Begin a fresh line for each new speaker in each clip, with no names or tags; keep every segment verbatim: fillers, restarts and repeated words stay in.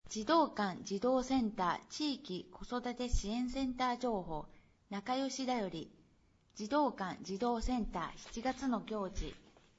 児童館児童センター地域子育て支援センター情報仲良しだより児童館児童センターしちがつの行事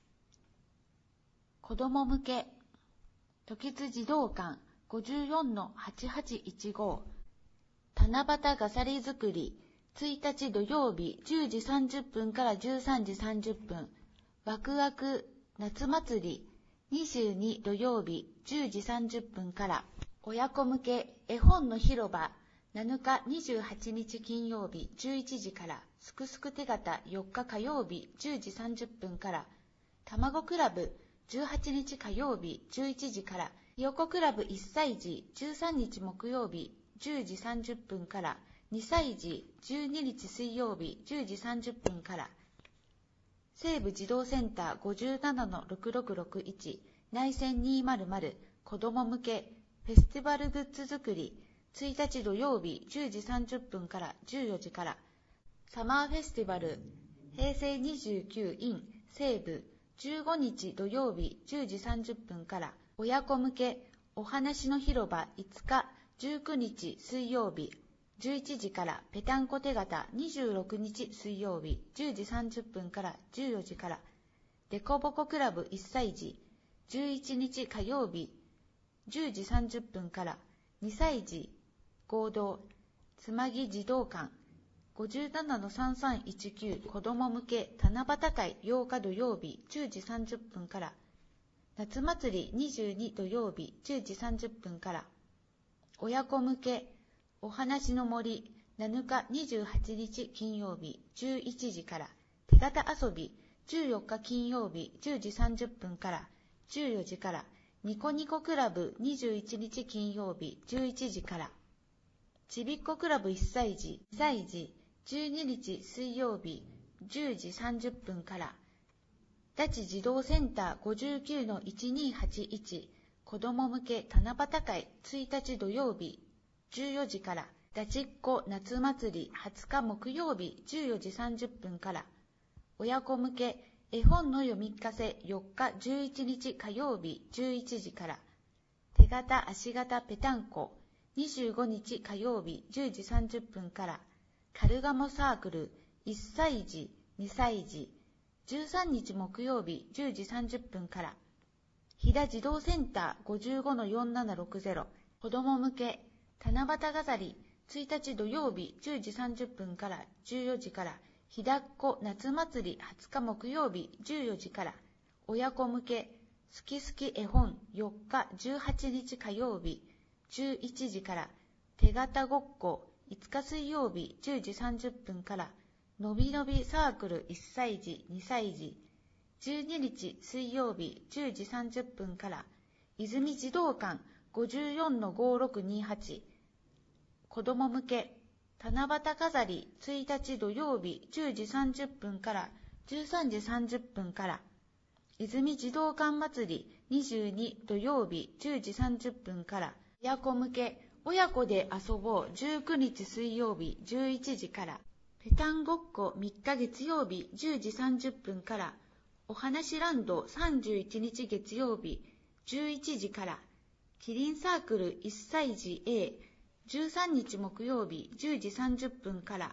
子ども向け時津児童館 ごじゅうよんのはちはちいちご 七夕飾り作りついたち土曜日じゅうじさんじゅっぷんからじゅうさんじさんじゅっぷんワクワク夏祭りにじゅうに土曜日じゅうじさんじゅっぷんから親子向け絵本の広場なのかにじゅうはちにち金曜日じゅういちじからすくすく手形よっか火曜日じゅうじさんじゅっぷんからたまごクラブじゅうはちにち火曜日じゅういちじからひよこクラブいっさい児じゅうさんにち木曜日じゅうじさんじゅっぷんからにさい児じゅうににち水曜日じゅうじさんじゅっぷんから西部児童センター ごじゅうななのろくろくろくいち 内線にひゃく子ども向けフェスティバルグッズ作りついたち土曜日じゅうじさんじゅっぷんからじゅうよじからサマーフェスティバル平成にじゅうきゅう in 西部じゅうごにち土曜日じゅうじさんじゅっぷんから親子向けお話の広場いつかじゅうくにち水曜日じゅういちじからぺたんこ手形にじゅうろくにち水曜日じゅうじさんじゅっぷんからじゅうよじからデコボコクラブいっさい児じゅういちにち火曜日じゅうじさんじゅっぷんからにさい児合同つまぎ児童館 ごじゅうななのさんさんいちきゅう 子ども向け七夕会ようか土曜日じゅうじさんじゅっぷんから夏祭りにじゅうに土曜日じゅうじさんじゅっぷんから親子向けお話の森なのかにじゅうはちにち金曜日じゅういちじから手形遊びじゅうよっか金曜日じゅうじさんじゅっぷんからじゅうよじからニコニコクラブにじゅういちにち金曜日じゅういちじからちびっこクラブいっさい児にさい児じゅうににち水曜日じゅうじさんじゅっぷんから日立児童センター ごじゅうきゅうのいちにーはちいち 子ども向け七夕会ついたち土曜日じゅうよじから日立っ子夏祭りはつか木曜日じゅうよじさんじゅっぷんから親子向け絵本の読み聞かせよっかじゅういちにち火曜日じゅういちじから手形足形ぺたんこにじゅうごにち火曜日じゅうじさんじゅっぷんからカルガモサークルいっさい児にさい児じゅうさんにち木曜日じゅうじさんじゅっぷんから飛騨児童センター ごじゅうごのよんななろくゼロ 子ども向け七夕飾りついたち土曜日じゅうじさんじゅっぷんからじゅうよじからひだっこ夏祭りはつか木曜日じゅうよじから親子向けすきすき絵本よっかじゅうはちにち火曜日じゅういちじから手形ごっこいつか水曜日じゅうじさんじゅっぷんからのびのびサークルいっさい児にさい児じゅうににち水曜日じゅうじさんじゅっぷんから泉児童館 ごじゅうよんのごろくにはち 子ども向け七夕飾りついたち土曜日じゅうじさんじゅっぷんからじゅうさんじさんじゅっぷんから泉児童館祭りにじゅうに土曜日じゅうじさんじゅっぷんから親子向け親子で遊ぼうじゅうくにち水曜日じゅういちじからぺたんごっこみっか月曜日じゅうじさんじゅっぷんからお話ランドさんじゅういちにち月曜日じゅういちじからキリンサークルいっさい児 A じゅうさんにち木曜日じゅうじさんじゅっぷんから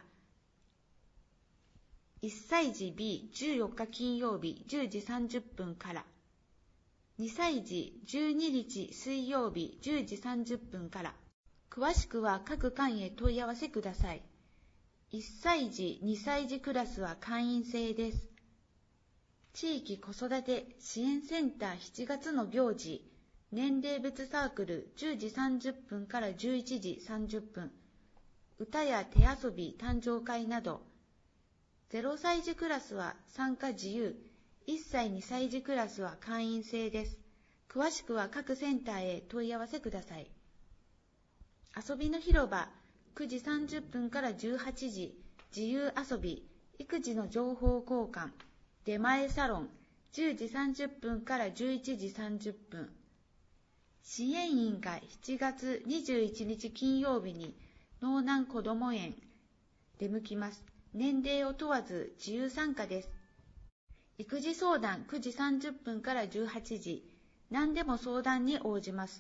いっさい児 B じゅうよっか金曜日じゅうじさんじゅっぷんからにさい児じゅうににち水曜日じゅうじさんじゅっぷんから詳しくは各館へ問い合わせください。いっさい児にさい児クラスは会員制です。地域子育て支援センターしちがつの行事年齢別サークルじゅうじさんじゅっぷんからじゅういちじさんじゅっぷん歌や手遊び誕生会などゼロさい児クラスは参加自由いっさいにさい児クラスは会員制です。詳しくは各センターへ問い合わせください。遊びの広場くじさんじゅっぷんからじゅうはちじ自由遊び育児の情報交換出前サロンじゅうじさんじゅっぷんからじゅういちじさんじゅっぷん支援員がしちがつにじゅういちにち金曜日に脳南こども園出向きます。年齢を問わず自由参加です。育児相談くじさんじゅっぷんからじゅうはちじ何でも相談に応じます。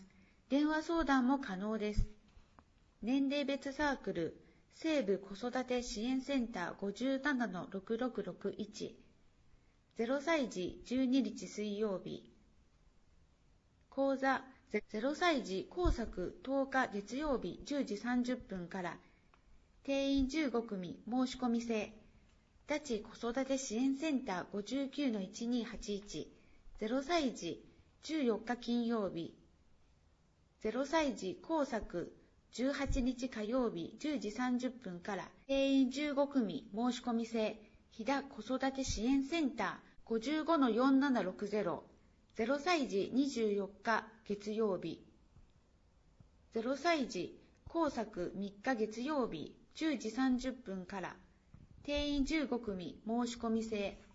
電話相談も可能です。年齢別サークル、西部子育て支援センター ごじゅうななのろくろくろくいち、ゼロさい児じゅうににち水曜日。講座、ゼロさい児工作とおか月曜日じゅうじさんじゅっぷんから、定員じゅうごくみ申し込み制、日立子育て支援センター ごじゅうきゅうのいちにはちいち、ゼロさい児じゅうよっか金曜日、ゼロさい児工作じゅうはちにち火曜日じゅうじさんじゅっぷんから、定員じゅうごくみ申し込み制、日田子育て支援センター ごじゅうごのよんななろくゼロ、ゼロさい児にじゅうよっか月曜日、ゼロさい児工作みっか月曜日じゅうじさんじゅっぷんから、定員じゅうごくみ申し込み制、